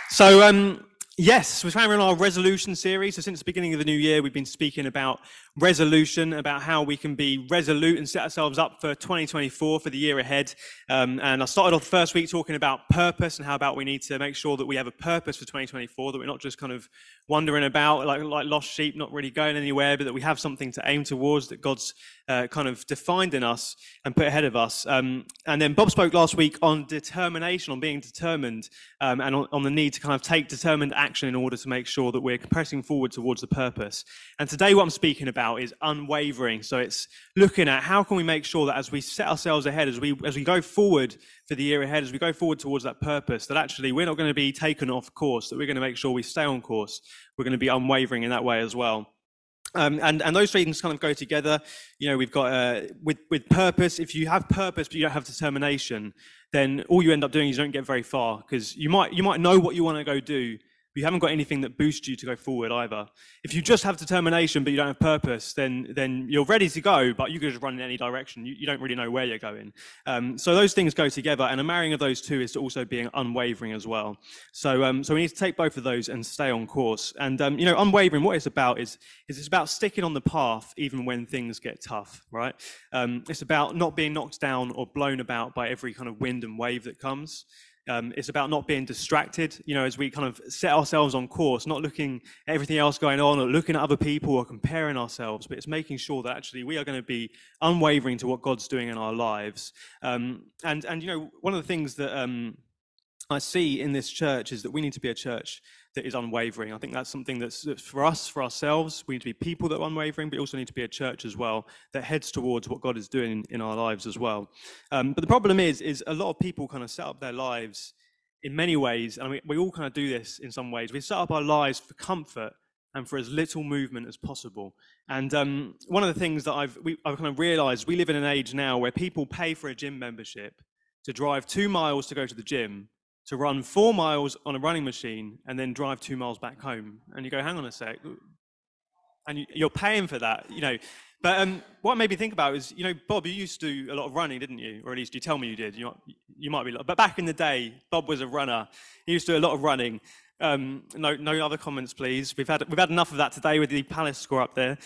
Yes, we're carrying on our resolution series. So since the beginning of the new year, we've been speaking about resolution, about how we can be resolute and set ourselves up for 2024, for the year ahead. And I started off the first week talking about purpose and how about we need to make sure that we have a purpose for 2024, that we're not just kind of wandering about like lost sheep, not really going anywhere, but that we have something to aim towards, that God's kind of defined in us and put ahead of us. And then Bob spoke last week on determination, on being determined, and on the need to kind of take determined action in order to make sure that we're pressing forward towards the purpose. And today what I'm speaking about is unwavering. So it's looking at how can we make sure that as we set ourselves ahead, as we go forward for the year ahead, as we go forward towards that purpose, that actually we're not going to be taken off course, that we're going to make sure we stay on course. We're going to be unwavering in that way as well. And those three things kind of go together. You know, we've got with purpose. If you have purpose but you don't have determination, then all you end up doing is you don't get very far, because you might know what you want to go do, but you haven't got anything that boosts you to go forward either. If you just have determination but you don't have purpose, then you're ready to go, but you can just run in any direction. You don't really know where you're going. So those things go together, and a marrying of those two is to also being unwavering as well. So we need to take both of those and stay on course. And you know, unwavering, what it's about is it's about sticking on the path even when things get tough, right? It's about not being knocked down or blown about by every kind of wind and wave that comes. It's about not being distracted, you know, as we kind of set ourselves on course, not looking at everything else going on or looking at other people or comparing ourselves, but it's making sure that actually we are going to be unwavering to what God's doing in our lives. And you know, one of the things that I see in this church is that we need to be a church that is unwavering. I think that's something that's for us, for ourselves. We need to be people that are unwavering, but we also need to be a church as well that heads towards what God is doing in our lives as well. But the problem is a lot of people kind of set up their lives in many ways, and we all kind of do this in some ways. We set up our lives for comfort and for as little movement as possible. And one of the things that I've kind of realized, we live in an age now where people pay for a gym membership to drive 2 miles to go to the gym, to run 4 miles on a running machine, and then drive 2 miles back home. And you go, hang on a sec, and you're paying for that, you know. But what made me think about is, you know, Bob, you used to do a lot of running, didn't you? Or at least you tell me you did. You might be, but back in the day, Bob was a runner. He used to do a lot of running. No other comments, please. We've had enough of that today with the Palace score up there.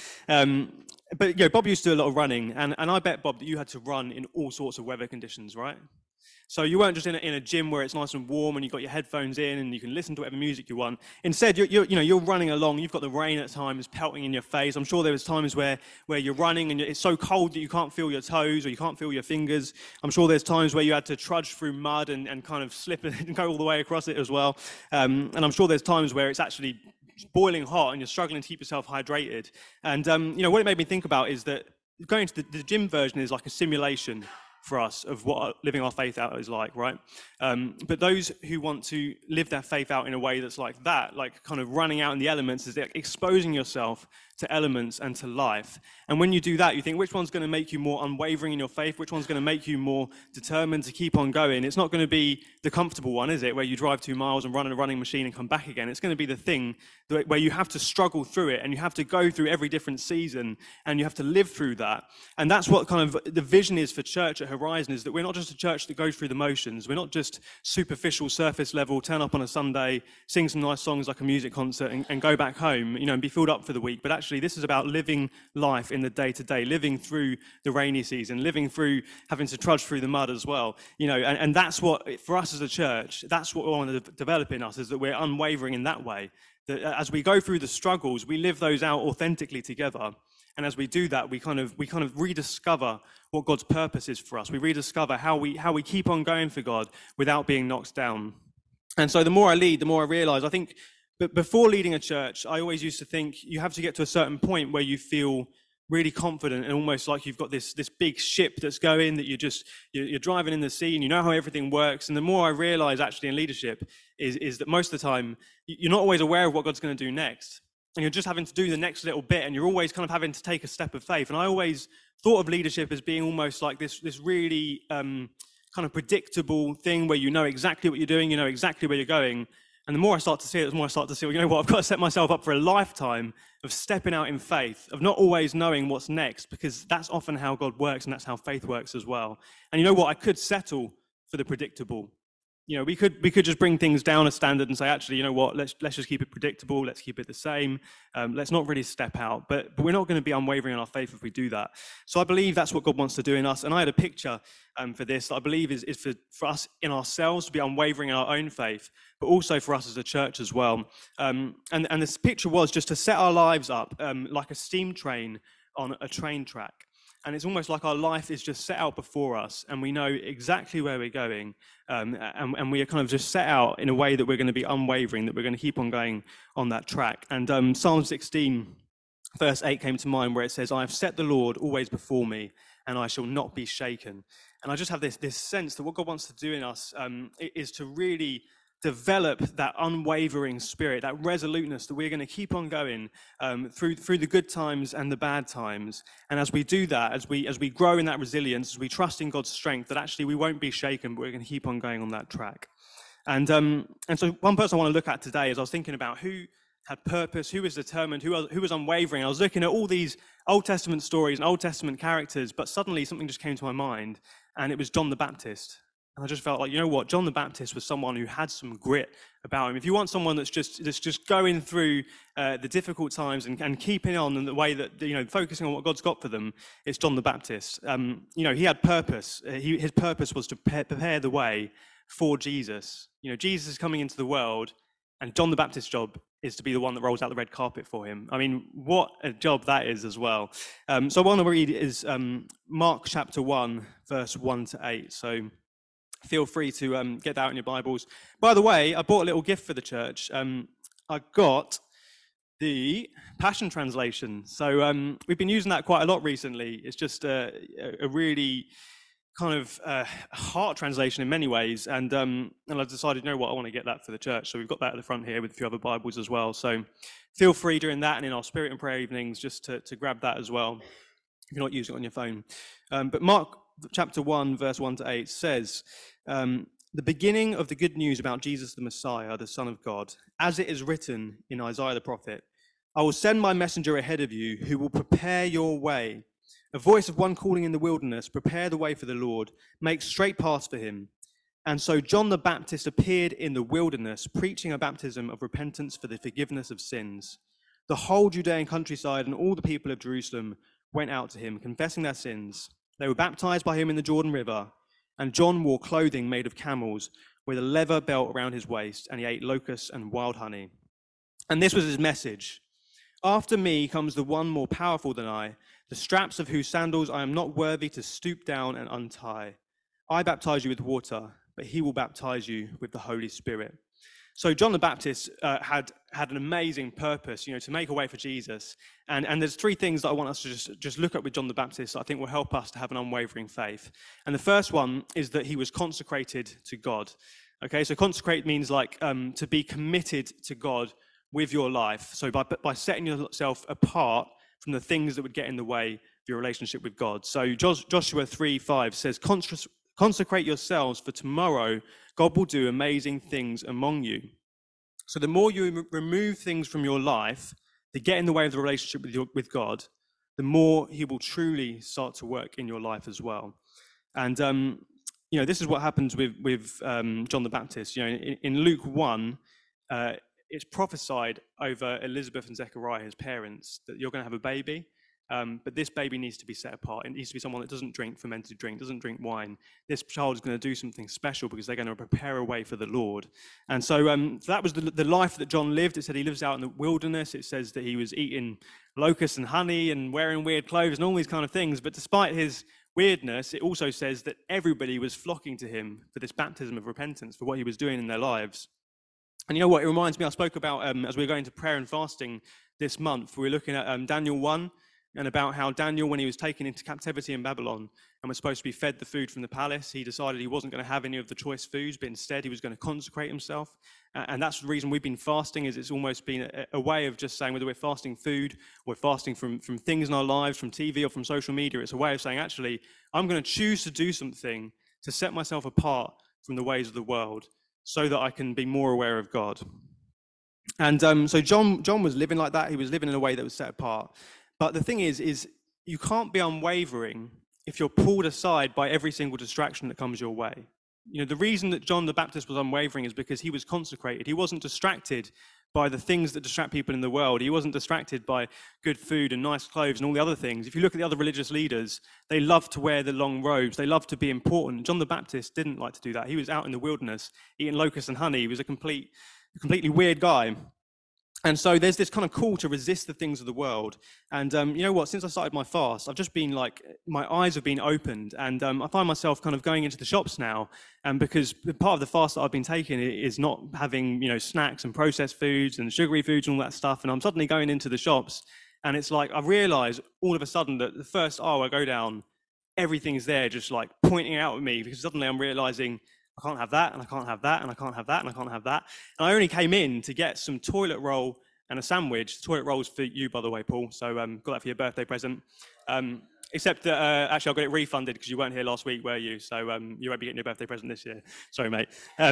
But you know, Bob used to do a lot of running, and I bet, Bob, that you had to run in all sorts of weather conditions, right? So you weren't just in a gym where it's nice and warm and you've got your headphones in and you can listen to whatever music you want. Instead, you're running along. You've got the rain at times pelting in your face. I'm sure there was times where you're running and it's so cold that you can't feel your toes or you can't feel your fingers. I'm sure there's times where you had to trudge through mud and kind of slip and go all the way across it as well. And I'm sure there's times where it's actually boiling hot and you're struggling to keep yourself hydrated. And you know, what it made me think about is that going to the gym version is like a simulation for us of what living our faith out is like, right? But those who want to live their faith out in a way that's like that, like kind of running out in the elements, is exposing yourself to elements and to life. And when you do that, you think, which one's going to make you more unwavering in your faith? Which one's going to make you more determined to keep on going? It's not going to be the comfortable one, is it? Where you drive 2 miles and run in a running machine and come back again. It's going to be the thing where you have to struggle through it and you have to go through every different season and you have to live through that. And that's what kind of the vision is for church at Horizon, is that we're not just a church that goes through the motions. We're not just superficial, surface level, turn up on a Sunday, sing some nice songs like a music concert and go back home, you know, and be filled up for the week. But actually, this is about living life in the day-to-day, living through the rainy season, living through having to trudge through the mud as well, you know. And that's what, for us as a church, that's what we want to develop in us, is that we're unwavering in that way. That as we go through the struggles, we live those out authentically together. And as we do that, we kind of rediscover what God's purpose is for us. We rediscover how we keep on going for God without being knocked down. And so the more I lead, the more I realize, I think, but before leading a church, I always used to think you have to get to a certain point where you feel really confident and almost like you've got this big ship that's going, that you're driving in the sea and you know how everything works. And the more I realize actually in leadership is that most of the time you're not always aware of what God's going to do next. And you're just having to do the next little bit, and you're always kind of having to take a step of faith. And I always thought of leadership as being almost like this really kind of predictable thing where you know exactly what you're doing, you know exactly where you're going. And the more I start to see it, the more I start to see, well, you know what, I've got to set myself up for a lifetime of stepping out in faith, of not always knowing what's next, because that's often how God works and that's how faith works as well. And you know what, I could settle for the predictable. You know, we could just bring things down a standard and say, actually, you know what, let's just keep it predictable, let's keep it the same, let's not really step out. But we're not going to be unwavering in our faith if we do that. So I believe that's what God wants to do in us. And I had a picture for this that I believe is for us in ourselves to be unwavering in our own faith, but also for us as a church as well. And this picture was just to set our lives up like a steam train on a train track. And it's almost like our life is just set out before us, and we know exactly where we're going, and we are kind of just set out in a way that we're going to be unwavering, that we're going to keep on going on that track. And Psalm 16, verse 8 came to mind, where it says, "I have set the Lord always before me, and I shall not be shaken." And I just have this sense that what God wants to do in us is to really develop that unwavering spirit, that resoluteness that we're going to keep on going through the good times and the bad times. And as we do that, as we grow in that resilience, as we trust in God's strength, that actually we won't be shaken, but we're going to keep on going on that track. And so one person I want to look at today is I was thinking about who had purpose, who was determined, who was unwavering. I was looking at all these Old Testament stories and Old Testament characters, but suddenly something just came to my mind, and it was John the Baptist. And I just felt like, you know what, John the Baptist was someone who had some grit about him. If you want someone that's just going through the difficult times and keeping on in the way that, you know, focusing on what God's got for them, it's John the Baptist. You know, he had purpose. His purpose was to prepare the way for Jesus. You know, Jesus is coming into the world, and John the Baptist's job is to be the one that rolls out the red carpet for him. I mean, what a job that is as well. So I want to read is Mark chapter 1, verse 1 to 8. So feel free to get that out in your Bibles. By the way, I bought a little gift for the church. I got the Passion Translation. So we've been using that quite a lot recently. It's just a really kind of heart translation in many ways. And I decided, you know what, I want to get that for the church. So we've got that at the front here with a few other Bibles as well. So feel free during that and in our Spirit and Prayer evenings just to grab that as well, if you're not using it on your phone. But Mark chapter 1, verse 1 to 8 says, the beginning of the good news about Jesus the Messiah, the Son of God, as it is written in Isaiah the prophet, "I will send my messenger ahead of you who will prepare your way. A voice of one calling in the wilderness, prepare the way for the Lord, make straight paths for him." And so John the Baptist appeared in the wilderness, preaching a baptism of repentance for the forgiveness of sins. The whole Judean countryside and all the people of Jerusalem went out to him, confessing their sins. They were baptized by him in the Jordan River, and John wore clothing made of camels with a leather belt around his waist, and he ate locusts and wild honey. And this was his message: "After me comes the one more powerful than I, the straps of whose sandals I am not worthy to stoop down and untie. I baptize you with water, but he will baptize you with the Holy Spirit." So John the Baptist had an amazing purpose, you know, to make a way for Jesus. And there's three things that I want us to just look at with John the Baptist that I think will help us to have an unwavering faith. And the first one is that he was consecrated to God. Okay, so consecrate means like to be committed to God with your life. So by setting yourself apart from the things that would get in the way of your relationship with God. So Joshua 3:5 says, "Consecrate yourselves, for tomorrow God will do amazing things among you." So the more you remove things from your life that get in the way of the relationship with God, the more he will truly start to work in your life as well. And you know, this is what happens with John the Baptist. You know, in Luke 1, it's prophesied over Elizabeth and Zechariah, his parents, that you're going to have a baby. But this baby needs to be set apart. It needs to be someone that doesn't drink fermented drink, doesn't drink wine. This child is going to do something special because they're going to prepare a way for the Lord. And so that was the life that John lived. It said he lives out in the wilderness. It says that he was eating locusts and honey and wearing weird clothes and all these kind of things. But despite his weirdness, it also says that everybody was flocking to him for this baptism of repentance, for what he was doing in their lives. And you know what? It reminds me, I spoke about, as we were going to prayer and fasting this month, we were looking at Daniel 1, and about how Daniel, when he was taken into captivity in Babylon and was supposed to be fed the food from the palace, he decided he wasn't going to have any of the choice foods, but instead he was going to consecrate himself. And that's the reason we've been fasting, is it's almost been a way of just saying, whether we're fasting food, or we're fasting from things in our lives, from TV or from social media, it's a way of saying, actually, I'm going to choose to do something to set myself apart from the ways of the world so that I can be more aware of God. And so John was living like that. He was living in a way that was set apart. But the thing is you can't be unwavering if you're pulled aside by every single distraction that comes your way. You know, the reason that John the Baptist was unwavering is because he was consecrated. He wasn't distracted by the things that distract people in the world. He wasn't distracted by good food and nice clothes and all the other things. If you look at the other religious leaders, they love to wear the long robes. They love to be important. John the Baptist didn't like to do that. He was out in the wilderness eating locusts and honey. He was a completely weird guy. And so there's this kind of call to resist the things of the world. And you know what, since I started my fast, I've just been like, my eyes have been opened, and I find myself kind of going into the shops now, and because part of the fast that I've been taking is not having, you know, snacks and processed foods and sugary foods and all that stuff, and I'm suddenly going into the shops, and it's like I realise all of a sudden that the first aisle I go down, everything's there just like pointing out at me, because suddenly I'm realising I can't have that, and I can't have that, and I can't have that, and I can't have that. And I only came in to get some toilet roll and a sandwich. The toilet roll's for you, by the way, Paul. So got that for your birthday present. Except that actually I got it refunded because you weren't here last week, were you? So you won't be getting your birthday present this year. Sorry, mate.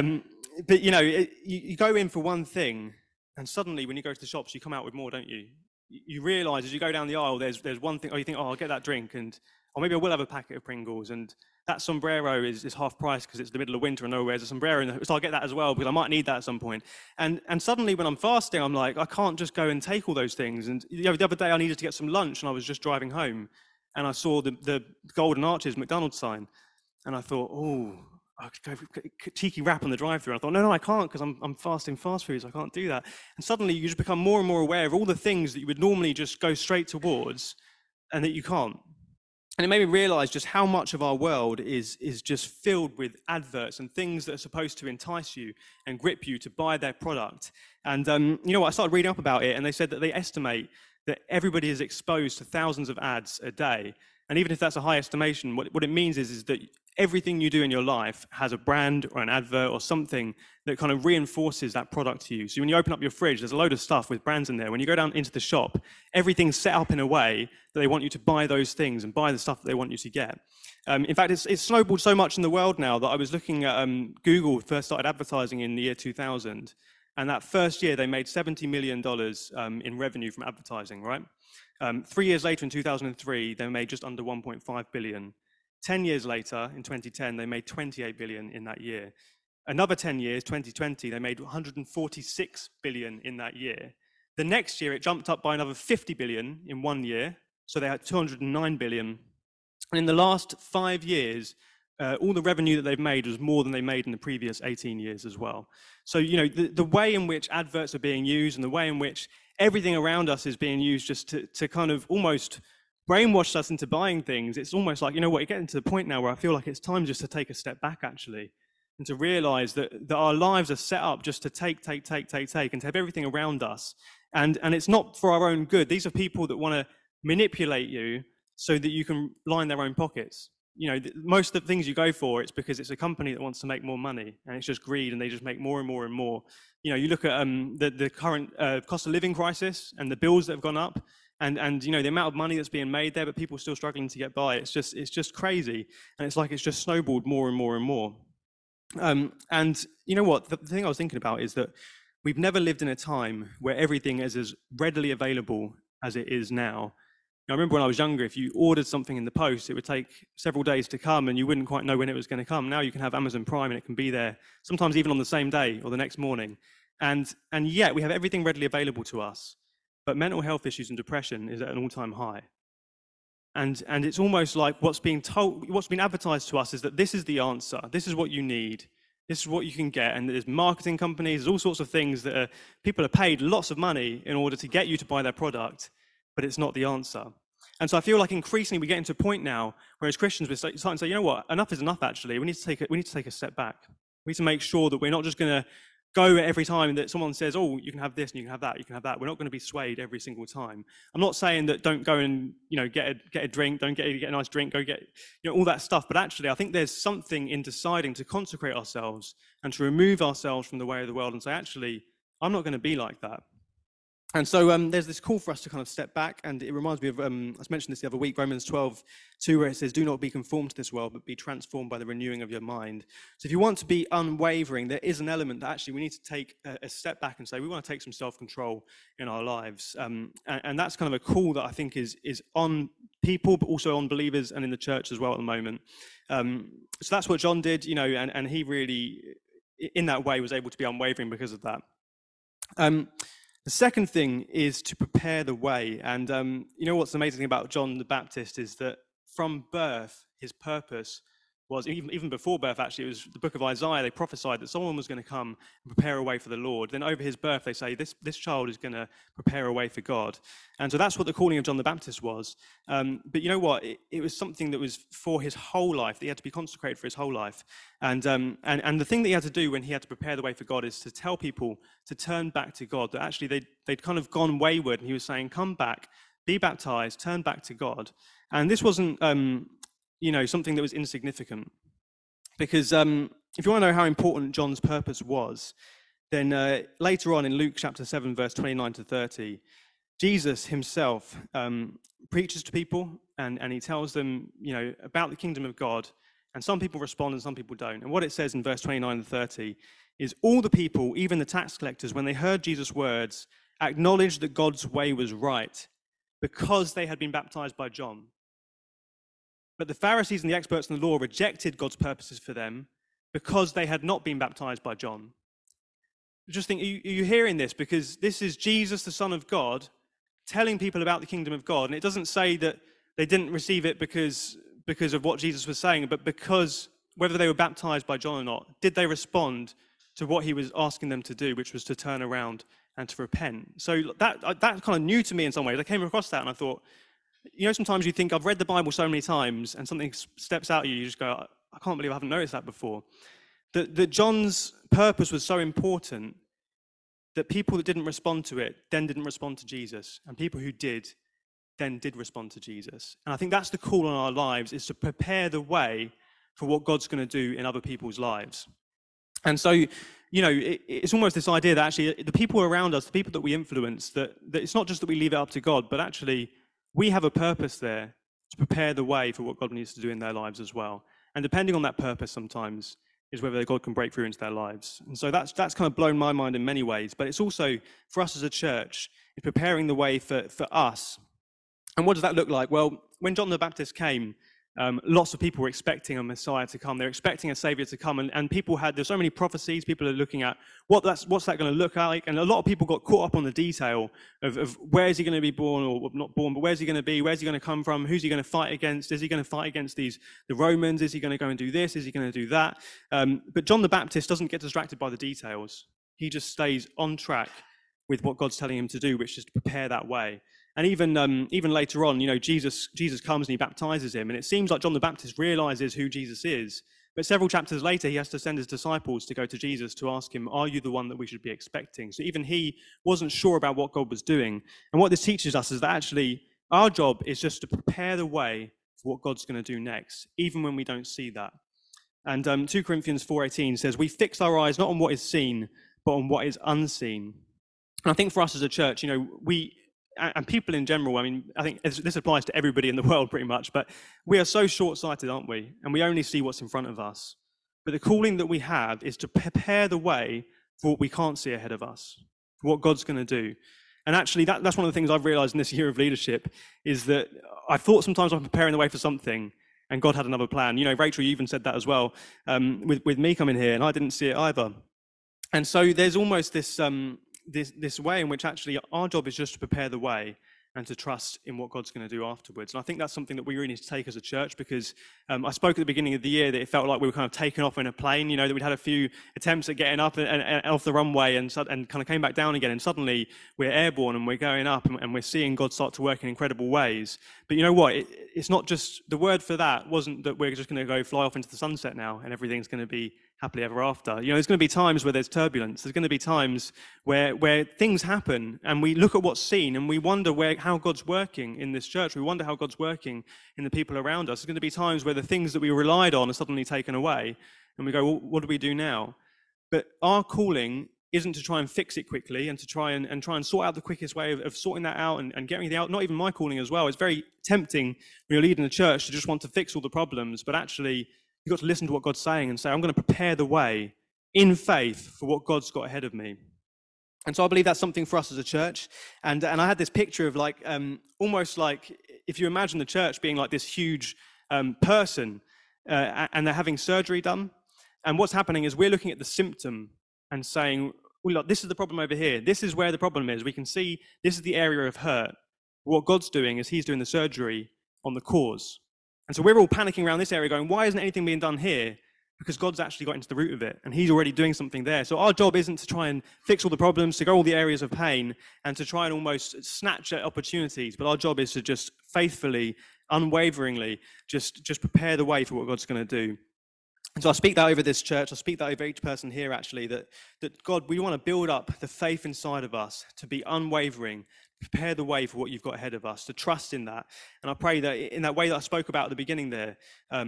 But you know, you go in for one thing, and suddenly when you go to the shops, you come out with more, don't you? You realise as you go down the aisle, there's one thing. Oh, you think, oh, I'll get that drink, and or maybe I will have a packet of Pringles, and that sombrero is half price because it's the middle of winter and nowhere's a sombrero, so I'll get that as well because I might need that at some point. And suddenly when I'm fasting, I'm like, I can't just go and take all those things. And you know, the other day I needed to get some lunch, and I was just driving home, and I saw the Golden Arches McDonald's sign, and I thought, oh, I could go cheeky wrap on the drive-through. And I thought, no, I can't because I'm fasting fast food, so I can't do that. And suddenly you just become more and more aware of all the things that you would normally just go straight towards, and that you can't. And it made me realize just how much of our world is just filled with adverts and things that are supposed to entice you and grip you to buy their product. And you know what, I started reading up about it, and they said that they estimate that everybody is exposed to thousands of ads a day. And even if that's a high estimation, what it means is that everything you do in your life has a brand or an advert or something that kind of reinforces that product to you. So when you open up your fridge, there's a load of stuff with brands in there. When you go down into the shop, everything's set up in a way that they want you to buy those things and buy the stuff that they want you to get. In fact, it's snowballed so much in the world now that I was looking at Google first started advertising in the year 2000. And that first year, they made $70 million in revenue from advertising, right? 3 years later, in 2003, they made just under 1.5 billion. 10 years later, in 2010, they made 28 billion in that year. Another 10 years, 2020, they made 146 billion in that year. The next year, it jumped up by another 50 billion in 1 year. So they had 209 billion. And in the last 5 years, all the revenue that they've made was more than they made in the previous 18 years as well. So, you know, the way in which adverts are being used and the way in which everything around us is being used just to kind of almost brainwash us into buying things, it's almost like, you know what, you're getting to the point now where I feel like it's time just to take a step back, actually, and to realize that our lives are set up just to take, and to have everything around us. And it's not for our own good. These are people that want to manipulate you so that you can line their own pockets. You know, most of the things you go for, it's because it's a company that wants to make more money, and it's just greed, and they just make more and more and more. You know, you look at the current cost of living crisis and the bills that have gone up, and you know, the amount of money that's being made there, but people are still struggling to get by. It's just crazy, and it's like it's just snowballed more and more and more. And you know what? The thing I was thinking about is that we've never lived in a time where everything is as readily available as it is now. I remember when I was younger, if you ordered something in the post, it would take several days to come, and you wouldn't quite know when it was going to come. Now you can have Amazon Prime, and it can be there sometimes even on the same day or the next morning. And yet we have everything readily available to us, but mental health issues and depression is at an all-time high. And it's almost like what's been advertised to us is that this is the answer. This is what you need. This is what you can get. And there's marketing companies, there's all sorts of things that people are paid lots of money in order to get you to buy their product, but it's not the answer. And so I feel like increasingly we get into a point now where as Christians we're starting to say, you know what, enough is enough actually. We need to take a step back. We need to make sure that we're not just going to go every time that someone says, oh, you can have this and you can have that, you can have that. We're not going to be swayed every single time. I'm not saying that don't go and, you know, get a drink, don't get a nice drink, go get, you know, all that stuff. But actually, I think there's something in deciding to consecrate ourselves and to remove ourselves from the way of the world and say, actually, I'm not going to be like that. And so there's this call for us to kind of step back, and it reminds me of, I mentioned this the other week, Romans 12:2, where it says, "Do not be conformed to this world, but be transformed by the renewing of your mind." So if you want to be unwavering, there is an element that actually we need to take a step back and say, we want to take some self-control in our lives. And that's kind of a call that I think is on people, but also on believers and in the church as well at the moment. So that's what John did, and he really, in that way, was able to be unwavering because of that. The second thing is to prepare the way. And what's amazing about John the Baptist is that from birth, his purpose was, even before birth, actually, it was the book of Isaiah, they prophesied that someone was going to come and prepare a way for the Lord. Then over his birth, they say, this child is going to prepare a way for God. And so that's what the calling of John the Baptist was. But you know what? It was something that was for his whole life, that he had to be consecrated for his whole life. And the thing that he had to do when he had to prepare the way for God is to tell people to turn back to God, that actually they'd kind of gone wayward. And he was saying, come back, be baptized, turn back to God. And this wasn't something that was insignificant. Because if you want to know how important John's purpose was, then later on in Luke chapter 7, verse 29 to 30, Jesus himself preaches to people and he tells them, about the kingdom of God. And some people respond and some people don't. And what it says in verse 29 to 30 is, all the people, even the tax collectors, when they heard Jesus' words, acknowledged that God's way was right because they had been baptized by John. But the Pharisees and the experts in the law rejected God's purposes for them because they had not been baptized by John. Just think, are you hearing this? Because this is Jesus, the Son of God, telling people about the kingdom of God. And it doesn't say that they didn't receive it because of what Jesus was saying, but because whether they were baptized by John or not, did they respond to what he was asking them to do, which was to turn around and to repent. So that kind of new to me in some ways. I came across that and I thought, sometimes you think, I've read the Bible so many times and something steps out at you, you just go, I can't believe I haven't noticed that before. That John's purpose was so important that people that didn't respond to it then didn't respond to Jesus, and people who did then did respond to Jesus. And I think that's the call on our lives, is to prepare the way for what God's going to do in other people's lives. And so, it's almost this idea that actually the people around us, the people that we influence, that it's not just that we leave it up to God, but actually we have a purpose there to prepare the way for what God needs to do in their lives as well. And depending on that purpose sometimes is whether God can break through into their lives. And so that's kind of blown my mind in many ways, but it's also for us as a church, in preparing the way for us. And what does that look like? Well, when John the Baptist came, lots of people were expecting a Messiah to come. They're expecting a Savior to come. And people there's so many prophecies. People are looking at what's that going to look like. And a lot of people got caught up on the detail of where is he going to be born, or not born, but where's he going to be? Where's he going to come from? Who's he going to fight against? Is he going to fight against the Romans? Is he going to go and do this? Is he going to do that? But John the Baptist doesn't get distracted by the details. He just stays on track with what God's telling him to do, which is to prepare that way. And even later on, Jesus comes and he baptizes him. And it seems like John the Baptist realizes who Jesus is. But several chapters later, he has to send his disciples to go to Jesus to ask him, are you the one that we should be expecting? So even he wasn't sure about what God was doing. And what this teaches us is that actually our job is just to prepare the way for what God's going to do next, even when we don't see that. And 2 Corinthians 4:18 says, we fix our eyes not on what is seen, but on what is unseen. And I think for us as a church, and people in general, I think this applies to everybody in the world pretty much, but we are so short-sighted, aren't we? And we only see what's in front of us. But the calling that we have is to prepare the way for what we can't see ahead of us, for what God's going to do. And actually, that's one of the things I've realized in this year of leadership, is that I thought sometimes I'm preparing the way for something, and God had another plan. Rachel, you even said that as well, with me coming here, and I didn't see it either. And so there's almost this way in which actually our job is just to prepare the way and to trust in what God's going to do afterwards. And I think that's something that we really need to take as a church, because I spoke at the beginning of the year that it felt like we were kind of taken off in a plane, that we'd had a few attempts at getting up and off the runway and kind of came back down again. And suddenly we're airborne and we're going up and we're seeing God start to work in incredible ways. But you know what? It's not just, the word for that wasn't that we're just going to go fly off into the sunset now and everything's going to be happily ever after. There's going to be times where there's turbulence. There's going to be times where things happen and we look at what's seen and we wonder how God's working in this church. We wonder how God's working in the people around us. There's going to be times where the things that we relied on are suddenly taken away and we go, well, what do we do now? But our calling isn't to try and fix it quickly and to try and sort out the quickest way of sorting that out and getting everything out. Not even my calling as well. It's very tempting when you're leading a church to just want to fix all the problems, but actually you've got to listen to what God's saying and say, I'm going to prepare the way in faith for what God's got ahead of me. And so I believe that's something for us as a church. And I had this picture of like, almost like if you imagine the church being like this huge person and they're having surgery done. And what's happening is we're looking at the symptom and saying, well, look, this is the problem over here. This is where the problem is. We can see this is the area of hurt. What God's doing is he's doing the surgery on the cause. And so we're all panicking around this area going, why isn't anything being done here? Because God's actually got into the root of it and he's already doing something there. So our job isn't to try and fix all the problems, to go all the areas of pain and to try and almost snatch at opportunities. But our job is to just faithfully, unwaveringly, just prepare the way for what God's going to do. And so I speak that over this church. I speak that over each person here, actually, that God, we want to build up the faith inside of us to be unwavering, prepare the way for what you've got ahead of us, to trust in that. And I pray that in that way that I spoke about at the beginning there,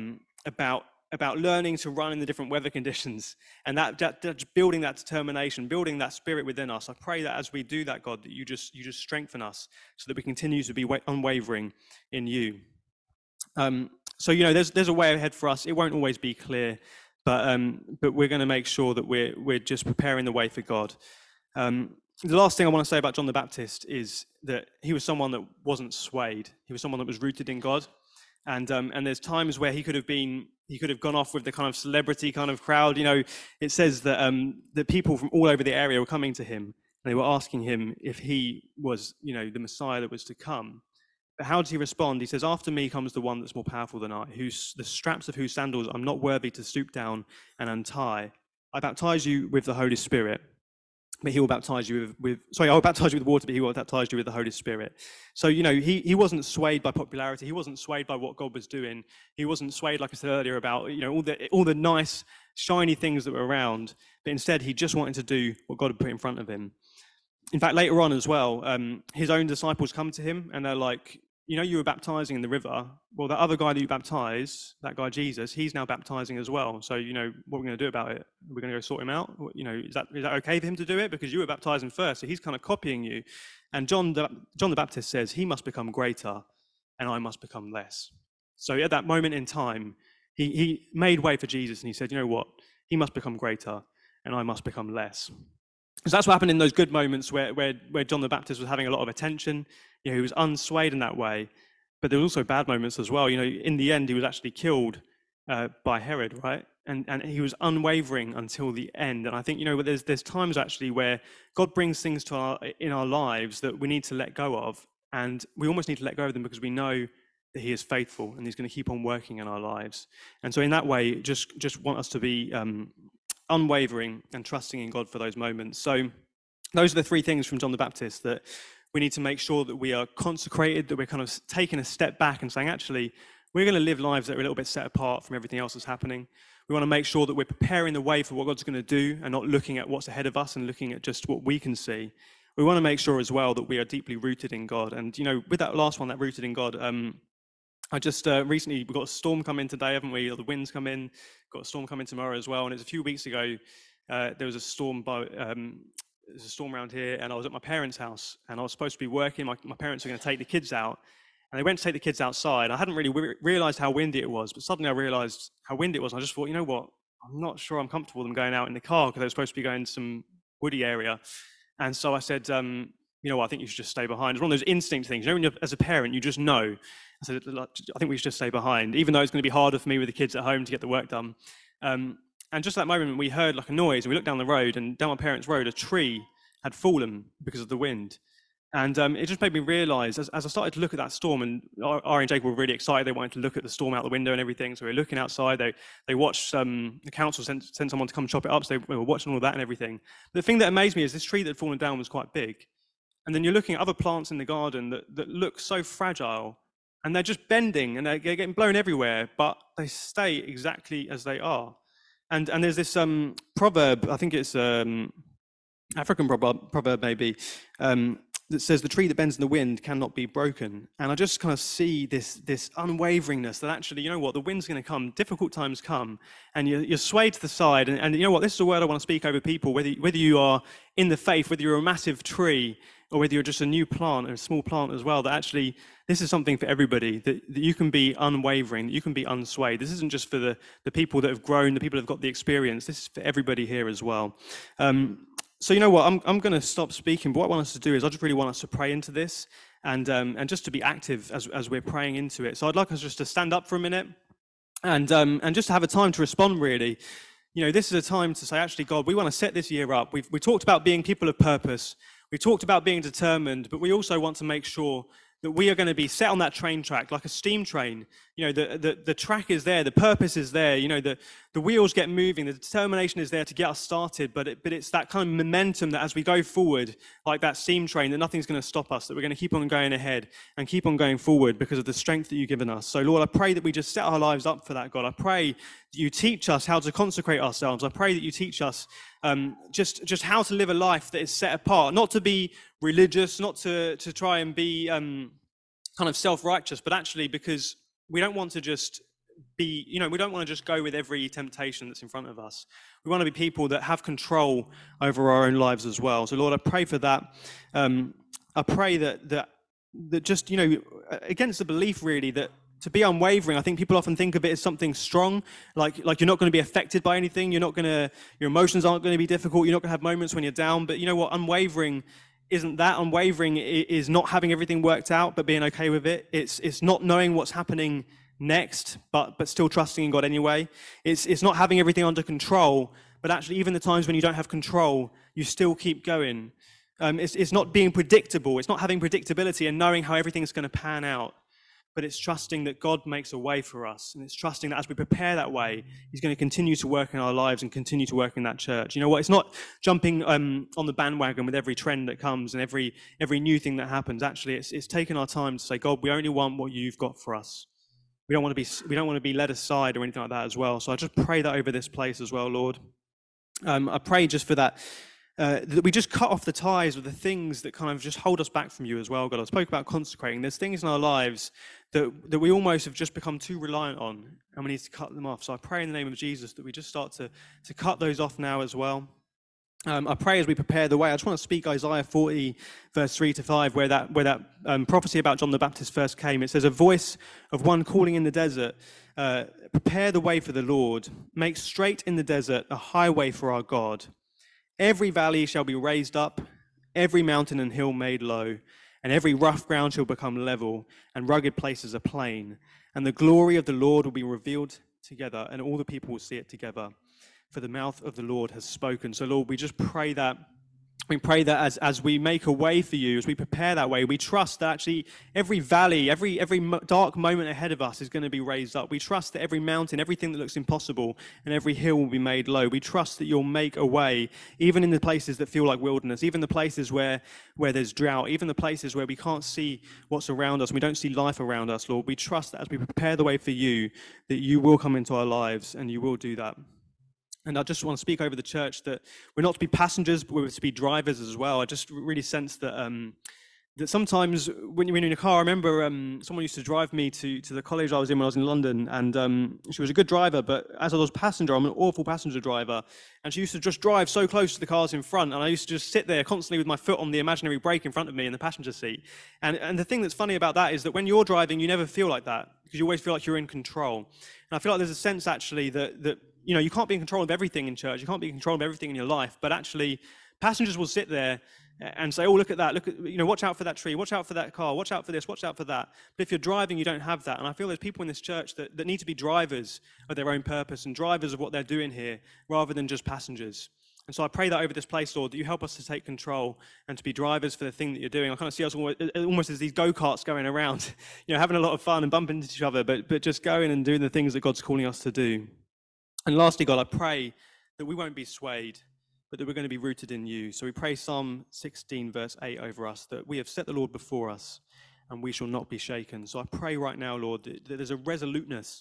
about learning to run in the different weather conditions and that building that determination, building that spirit within us. I pray that as we do that, God, that you just strengthen us so that we continue to be unwavering in you. So, there's a way ahead for us. It won't always be clear, but we're going to make sure that we're just preparing the way for God. The last thing I want to say about John the Baptist is that he was someone that wasn't swayed. He was someone that was rooted in God. And there's times where he could have gone off with the kind of celebrity kind of crowd. It says that people from all over the area were coming to him and they were asking him if he was, the Messiah that was to come. But how does he respond? He says, after me comes the one that's more powerful than I, the straps of whose sandals I'm not worthy to stoop down and untie. I baptize you with the Holy Spirit, but he will baptize you I'll baptize you with water, but he will baptize you with the Holy Spirit. So, he wasn't swayed by popularity. He wasn't swayed by what God was doing. He wasn't swayed, like I said earlier, about, all the nice, shiny things that were around. But instead, he just wanted to do what God had put in front of him. In fact, later on as well, his own disciples come to him and they're like, you were baptizing in the river. Well, that other guy that you baptized, that guy Jesus, he's now baptizing as well. So, what are we going to do about it? We're going to go sort him out? Is that okay for him to do it? Because you were baptizing first, so he's kind of copying you. And John the Baptist says, he must become greater and I must become less. So at that moment in time, he made way for Jesus and he said, you know what? He must become greater and I must become less. So that's what happened in those good moments where John the Baptist was having a lot of attention. He was unswayed in that way. But there were also bad moments as well. In the end, he was actually killed by Herod, right? And he was unwavering until the end. And I think, there's times actually where God brings things in our lives that we need to let go of. And we almost need to let go of them because we know that he is faithful and he's going to keep on working in our lives. And so in that way, just want us to be unwavering and trusting in God for those moments. So those are the three things from John the Baptist that we need to make sure that we are consecrated, that we're kind of taking a step back and saying, actually, we're going to live lives that are a little bit set apart from everything else that's happening. We want to make sure that we're preparing the way for what God's going to do and not looking at what's ahead of us and looking at just what we can see. We want to make sure as well that we are deeply rooted in God. And, with that last one, that rooted in God, I just recently, we've got a storm coming today, haven't we? The winds come in, got a storm coming tomorrow as well. And it was a few weeks ago, there was a storm there's a storm around here, and I was at my parents' house, and I was supposed to be working. My parents were going to take the kids out, and they went to take the kids outside. I hadn't really realized how windy it was, but suddenly I realized how windy it was, and I just thought, you know what? I'm not sure I'm comfortable with them going out in the car because they were supposed to be going to some woody area. And so I said, I think you should just stay behind. It's one of those instinct things. When you're, as a parent, you just know. I said, I think we should just stay behind, even though it's going to be harder for me with the kids at home to get the work done. And just that moment, we heard like a noise, and we looked down the road, and down my parents' road, a tree had fallen because of the wind. And it just made me realize, as I started to look at that storm, and Ari and Jake were really excited. They wanted to look at the storm out the window and everything. So we were looking outside. They watched, the council sent someone to come chop it up. So they were watching all that and everything. But the thing that amazed me is this tree that had fallen down was quite big. And then you're looking at other plants in the garden that look so fragile, and they're just bending, and they're getting blown everywhere, but they stay exactly as they are. And there's this proverb, I think it's African proverb maybe, that says the tree that bends in the wind cannot be broken. And I just kind of see this unwaveringness that actually, you know what, the wind's going to come, difficult times come, and you're swayed to the side. And you know what, this is a word I want to speak over people, whether you are in the faith, whether you're a massive tree, or whether you're just a new plant, or a small plant as well, that actually this is something for everybody, that you can be unwavering, that you can be unswayed. This isn't just for the people that have grown, the people that have got the experience. This is for everybody here as well. So you know what, I'm going to stop speaking, but what I want us to do is I just really want us to pray into this and just to be active as we're praying into it. So I'd like us just to stand up for a minute and just to have a time to respond, really. You know, this is a time to say, actually, God, we want to set this year up. We talked about being people of purpose. We talked about being determined, but we also want to make sure that we are going to be set on that train track like a steam train. You know, the track is there, the purpose is there, you know, the wheels get moving, the determination is there to get us started, but it's that kind of momentum that as we go forward, like that steam train, that nothing's going to stop us, that we're going to keep on going ahead and keep on going forward because of the strength that you've given us. So Lord, I pray that we just set our lives up for that, God. I pray that you teach us how to consecrate ourselves. I pray that you teach us just how to live a life that is set apart, not to be religious, not to try and be kind of self-righteous, but actually because we don't want to just be, you know, we don't want to just go with every temptation that's in front of us. We want to be people that have control over our own lives as well. So Lord, I pray for that. I pray that just, you know, against the belief really that to be unwavering, I think people often think of it as something strong, like you're not going to be affected by anything. Your emotions aren't going to be difficult. You're not going to have moments when you're down. But you know what? Unwavering isn't that. Unwavering is not having everything worked out, but being okay with it. It's not knowing what's happening next, but still trusting in God anyway. It's not having everything under control, but actually even the times when you don't have control, you still keep going. It's not being predictable. It's not having predictability and knowing how everything's going to pan out. But it's trusting that God makes a way for us. And it's trusting that as we prepare that way, he's going to continue to work in our lives and continue to work in that church. You know what? It's not jumping on the bandwagon with every trend that comes and every new thing that happens. Actually, it's taking our time to say, God, we only want what you've got for us. We don't want to be led aside or anything like that as well. So I just pray that over this place as well, Lord. I pray just for that we just cut off the ties with the things that kind of just hold us back from you as well, God. I spoke about consecrating. There's things in our lives that we almost have just become too reliant on, and we need to cut them off. So I pray in the name of Jesus that we just start to cut those off now as well. I pray as we prepare the way. I just want to speak Isaiah 40, verse 3-5, where that prophecy about John the Baptist first came. It says, a voice of one calling in the desert, prepare the way for the Lord, make straight in the desert a highway for our God. Every valley shall be raised up, every mountain and hill made low, and every rough ground shall become level, and rugged places a plain. And the glory of the Lord will be revealed together, and all the people will see it together. For the mouth of the Lord has spoken. So Lord, we just pray that. We pray that as we make a way for you, as we prepare that way, we trust that actually every valley, every dark moment ahead of us is going to be raised up. We trust that every mountain, everything that looks impossible, and every hill will be made low. We trust that you'll make a way, even in the places that feel like wilderness, even the places where there's drought, even the places where we can't see what's around us, we don't see life around us, Lord. We trust that as we prepare the way for you, that you will come into our lives and you will do that. And I just want to speak over the church that we're not to be passengers, but we're to be drivers as well. I just really sense that that sometimes when you're in a car, I remember someone used to drive me to the college I was in when I was in London, and she was a good driver, but as I was a passenger, I'm an awful passenger driver, and she used to just drive so close to the cars in front, and I used to just sit there constantly with my foot on the imaginary brake in front of me in the passenger seat. And the thing that's funny about that is that when you're driving, you never feel like that, because you always feel like you're in control. And I feel like there's a sense actually that you know, you can't be in control of everything in church. You can't be in control of everything in your life. But actually, passengers will sit there and say, oh, look at that. Look at, you know, watch out for that tree. Watch out for that car. Watch out for this. Watch out for that. But if you're driving, you don't have that. And I feel there's people in this church that need to be drivers of their own purpose and drivers of what they're doing here rather than just passengers. And so I pray that over this place, Lord, that you help us to take control and to be drivers for the thing that you're doing. I kind of see us almost as these go-karts going around, you know, having a lot of fun and bumping into each other, but just going and doing the things that God's calling us to do. And lastly, God, I pray that we won't be swayed, but that we're going to be rooted in you. So we pray Psalm 16, verse 8 over us, that we have set the Lord before us and we shall not be shaken. So I pray right now, Lord, that there's a resoluteness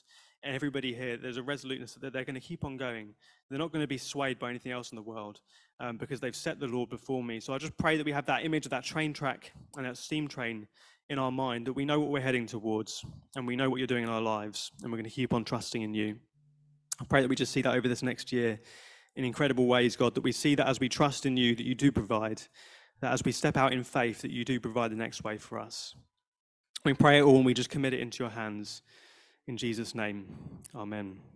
everybody here, there's a resoluteness that they're going to keep on going. They're not going to be swayed by anything else in the world because they've set the Lord before me. So I just pray that we have that image of that train track and that steam train in our mind, that we know what we're heading towards and we know what you're doing in our lives, and we're going to keep on trusting in you. I pray that we just see that over this next year in incredible ways, God, that we see that as we trust in you, that you do provide, that as we step out in faith, that you do provide the next way for us. We pray it all and we just commit it into your hands. In Jesus' name, amen.